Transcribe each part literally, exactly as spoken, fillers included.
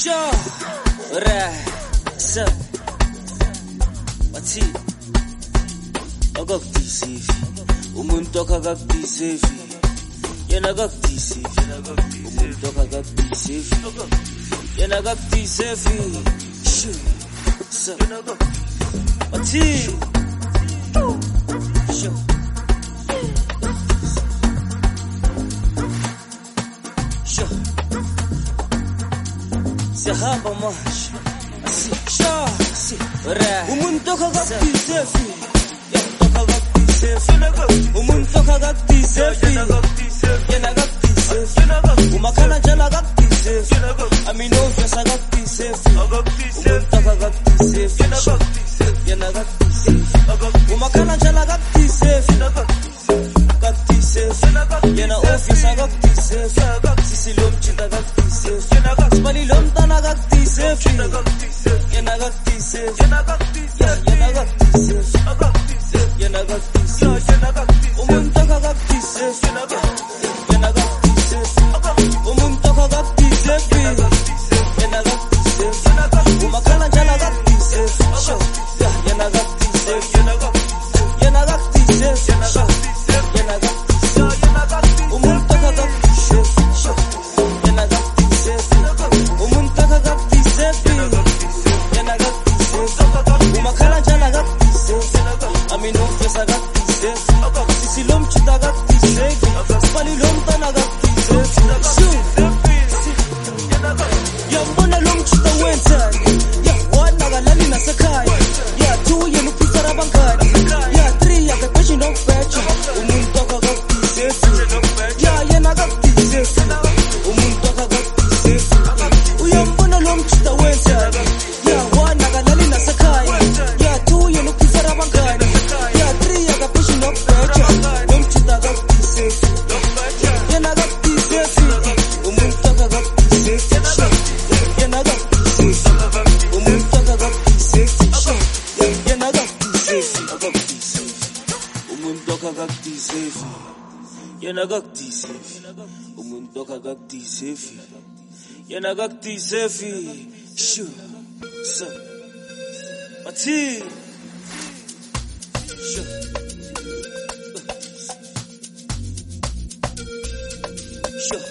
Sure. Right. So. What's it? Akakudisivi. Umuntu akakudisivi. Yena akakudisivi. Umuntu akakudisivi. Yena akakudisivi. Sure. So. What's it? Sure. Sure. Siyahamba manje. Sure. Umuntu akakudisivi. Umuntu akakudisivi. Yena akakudisivi. Umakhala njalo akakudisivi. Amino obvious akakudisivi. Umuntu akakudisivi. Yena akakudisivi. Umakhala njalo akakudisivi. Akakudisivi. Yena obvious akakudisivi. Sisi lo mjinta akakudisivi. Sibali lo mntana akakudisivi. Yena akakudisivi. Yena akakudisivi. Yena akakudisivi. Umuntu akakudisivi. Yena akakudisivi. Umuntu akakudisivi. Yena akakudisivi. Umakhala njalo akakudisivi. Yena akakudisivi. Yena akakudisivi. Yena akakudisivi. Umuntu akakudisivi. Yena akakudisivi. Umuntu akakudisivi. Yena akakudisivi. Umakhala njalo akakudisivi. Amino obvious akakudisivi. Sisi lo mjinta akakudisivi. Sibali lo mntana akakudisivi. Yambona lo mjinta wenzani. Ya one akalali nasekhaya. Ya two yena uphisa abangani. Ya three akaqeshi nokubheja. Umuntu akakudisivi. Ya yena akakudisivi. Umuntu akakudisivi. Uyambona lo mjinta wenzani. Ya one akalali nasekhaya. Ya two yena uphisa abangani. Ya three akaqeshi nokubheja. Lo mjinta akakudisivi. Yena akakudisivi. Umuntu akakudisivi. Yena akakudisivi. Umuntu akakudisivi. Yena akakudisivi. Umuntu akakudisivi. Yena akakudisivi. Umuntu akakudisivi. Yena akakudisivi. Sure. So. Mathi. Sure. Sure.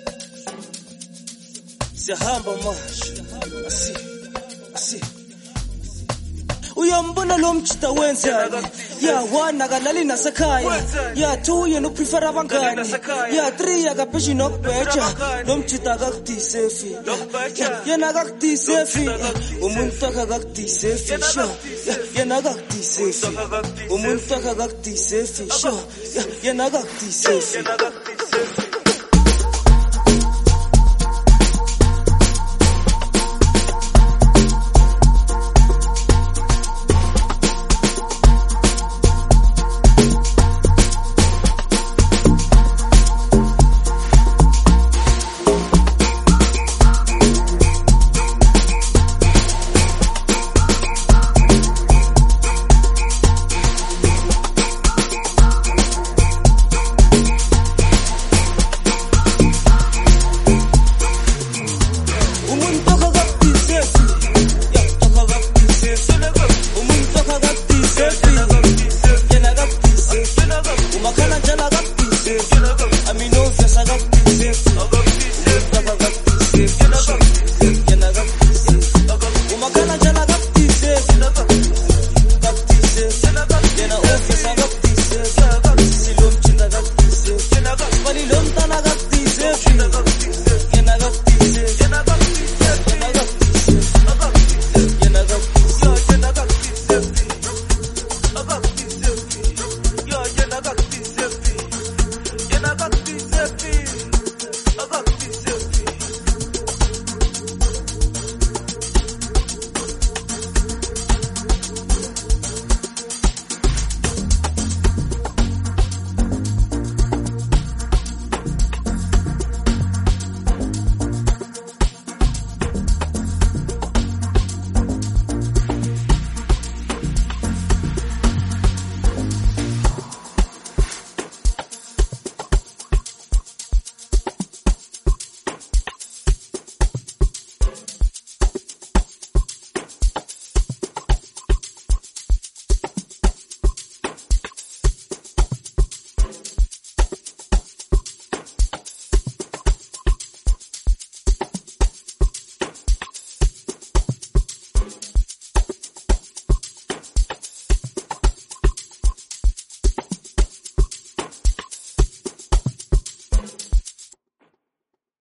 Siyahamba manje. Asi. Asi. Uyambona lo mjinta wenzani. Ya one akalali nasekhaya. Ya two yena uprefer abangani. Ya three akapheshi nokubheja. Lo mjinta akakudisivi. Yena akakudisivi. Umuntu akakudisivi. Yena akakudisivi. Umuntu akakudisivi. Yena akakudisivi.